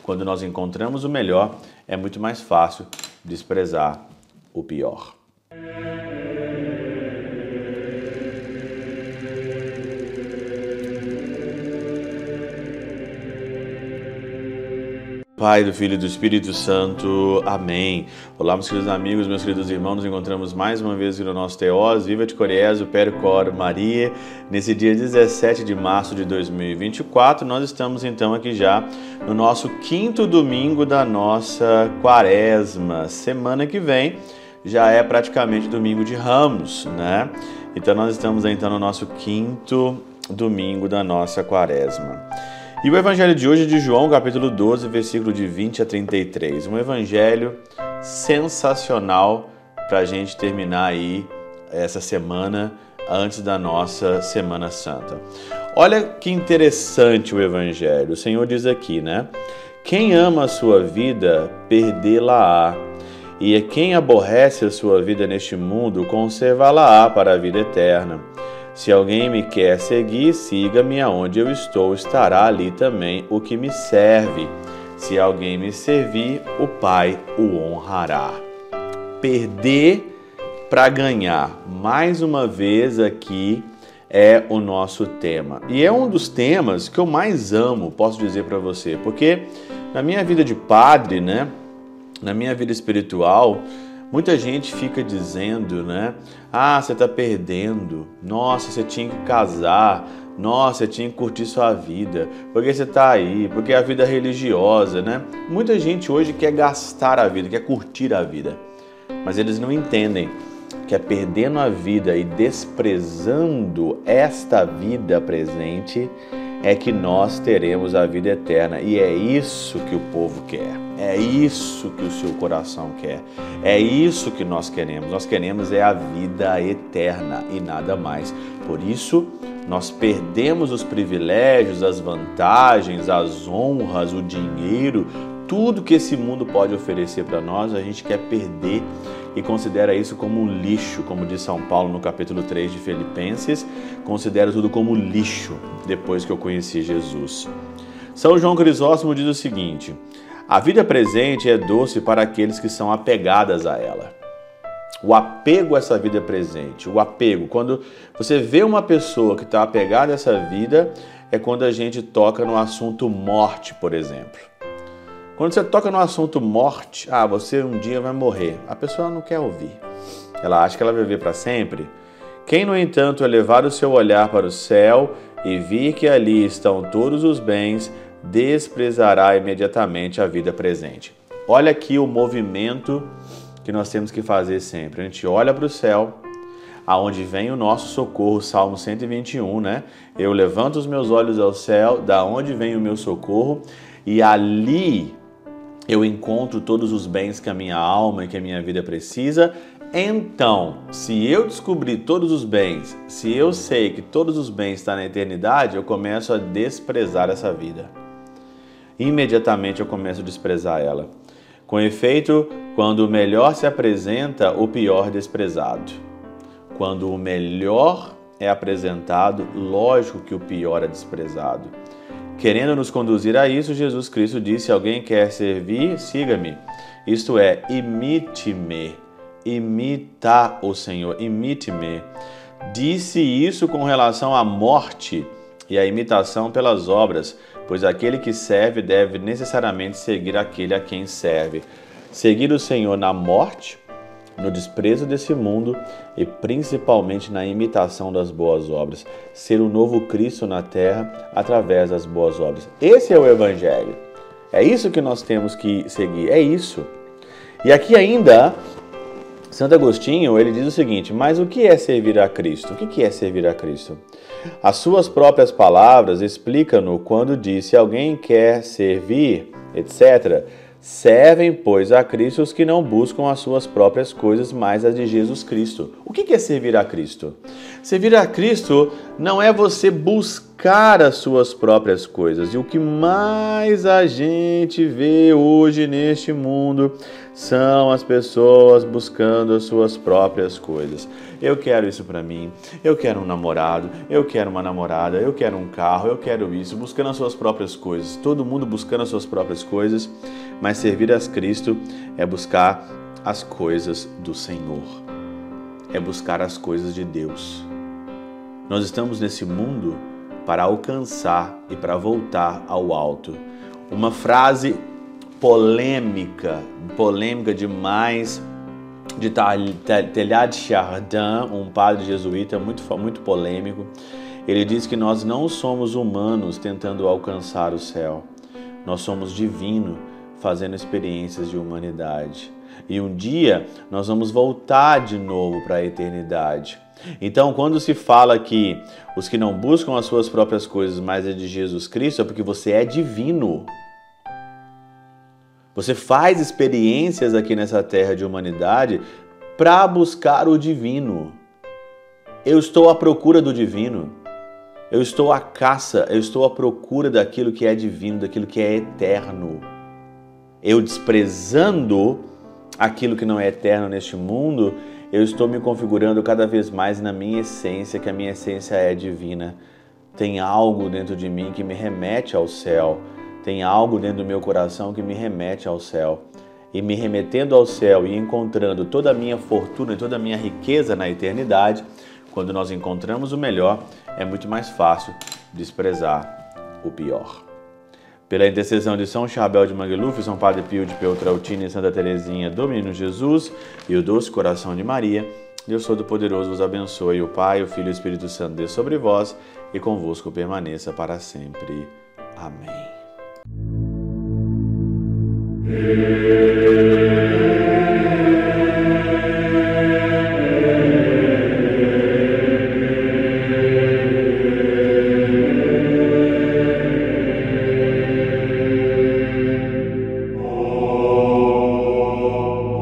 Quando nós encontramos o melhor, é muito mais fácil desprezar o pior. Pai, do Filho e do Espírito Santo. Amém. Olá, meus queridos amigos, meus queridos irmãos. Nos encontramos mais uma vez aqui no nosso Teós, Viva de Coriésio, Percor Maria. Nesse dia 17 de março de 2024, nós estamos então aqui já no nosso 5º domingo da nossa quaresma. Semana que vem já é praticamente domingo de Ramos, né? Então nós estamos então no nosso 5º domingo da nossa quaresma. E o evangelho de hoje é de João, capítulo 12, versículo de 20 a 33. Um evangelho sensacional para a gente terminar aí essa semana antes da nossa Semana Santa. Olha que interessante o evangelho. O Senhor diz aqui, né? Quem ama a sua vida, perdê-la-á. E quem aborrece a sua vida neste mundo, conservá-la-á para a vida eterna. Se alguém me quer seguir, siga-me aonde eu estou, estará ali também o que me serve. Se alguém me servir, o Pai o honrará. Perder para ganhar. Mais uma vez aqui é o nosso tema. E é um dos temas que eu mais amo, posso dizer para você, porque na minha vida de padre, né, na minha vida espiritual, muita gente fica dizendo, né? Ah, você está perdendo. Nossa, você tinha que casar. Nossa, você tinha que curtir sua vida. Porque você está aí? Porque a vida é religiosa, né? Muita gente hoje quer gastar a vida, quer curtir a vida. Mas eles não entendem que é perdendo a vida e desprezando esta vida presente é que nós teremos a vida eterna. E é isso que o povo quer. É isso que o seu coração quer. É isso que nós queremos. Nós queremos é a vida eterna e nada mais. Por isso, nós perdemos os privilégios, as vantagens, as honras, o dinheiro, tudo que esse mundo pode oferecer para nós, a gente quer perder e considera isso como um lixo, como diz São Paulo no capítulo 3 de Filipenses, considera tudo como lixo depois que eu conheci Jesus. São João Crisóstomo diz o seguinte: a vida presente é doce para aqueles que são apegadas a ela. O apego a essa vida presente, o apego, quando você vê uma pessoa que está apegada a essa vida, é quando a gente toca no assunto morte, por exemplo. Quando você toca no assunto morte, você um dia vai morrer, a pessoa não quer ouvir. Ela acha que ela vai viver para sempre. Quem, no entanto, elevar o seu olhar para o céu e vir que ali estão todos os bens, desprezará imediatamente a vida presente. Olha aqui o movimento que nós temos que fazer sempre. A gente olha para o céu, aonde vem o nosso socorro, Salmo 121, né? Eu levanto os meus olhos ao céu, da onde vem o meu socorro, e ali eu encontro todos os bens que a minha alma e que a minha vida precisa. Então, se eu descobrir todos os bens, se eu sei que todos os bens estão na eternidade, eu começo a desprezar essa vida. Imediatamente eu começo a desprezar ela. Com efeito, quando o melhor se apresenta, o pior é desprezado. Quando o melhor é apresentado, lógico que o pior é desprezado. Querendo nos conduzir a isso, Jesus Cristo disse: se alguém quer servir, siga-me. Isto é, imite-me. Imita o Senhor, imite-me. Disse isso com relação à morte e à imitação pelas obras, pois aquele que serve deve necessariamente seguir aquele a quem serve. Seguir o Senhor na morte, no desprezo desse mundo e principalmente na imitação das boas obras. Ser o novo Cristo na terra através das boas obras. Esse é o Evangelho. É isso que nós temos que seguir. É isso. E aqui ainda, Santo Agostinho, ele diz o seguinte: mas o que é servir a Cristo? O que é servir a Cristo? As suas próprias palavras explicam-no quando diz: se alguém quer servir, etc., servem, pois, a Cristo os que não buscam as suas próprias coisas, mas as de Jesus Cristo. O que é servir a Cristo? Servir a Cristo não é você buscar as suas próprias coisas. E o que mais a gente vê hoje neste mundo são as pessoas buscando as suas próprias coisas. Eu quero isso para mim, eu quero um namorado, eu quero uma namorada, eu quero um carro, eu quero isso, buscando as suas próprias coisas. Todo mundo buscando as suas próprias coisas, mas servir a Cristo é buscar as coisas do Senhor. É buscar as coisas de Deus. Nós estamos nesse mundo para alcançar e para voltar ao alto. Uma frase polêmica demais, de Teilhard de Chardin, um padre jesuíta muito polêmico. Ele diz que nós não somos humanos tentando alcançar o céu. Nós somos divinos fazendo experiências de humanidade. E um dia nós vamos voltar de novo para a eternidade. Então, quando se fala que os que não buscam as suas próprias coisas, mas é de Jesus Cristo, é porque você é divino. Você faz experiências aqui nessa terra de humanidade para buscar o divino. Eu estou à procura do divino. Eu estou à caça, eu estou à procura daquilo que é divino, daquilo que é eterno. Eu desprezando aquilo que não é eterno neste mundo, eu estou me configurando cada vez mais na minha essência, que a minha essência é divina. Tem algo dentro de mim que me remete ao céu. Tem algo dentro do meu coração que me remete ao céu. E me remetendo ao céu e encontrando toda a minha fortuna e toda a minha riqueza na eternidade, quando nós encontramos o melhor, é muito mais fácil desprezar o pior. Pela intercessão de São Chabel de Mangluf, São Padre Pio de Peltrautina e Santa Teresinha do Menino Jesus e o Doce Coração de Maria, Deus Todo-Poderoso vos abençoe, o Pai, o Filho e o Espírito Santo dê sobre vós e convosco permaneça para sempre. Amém.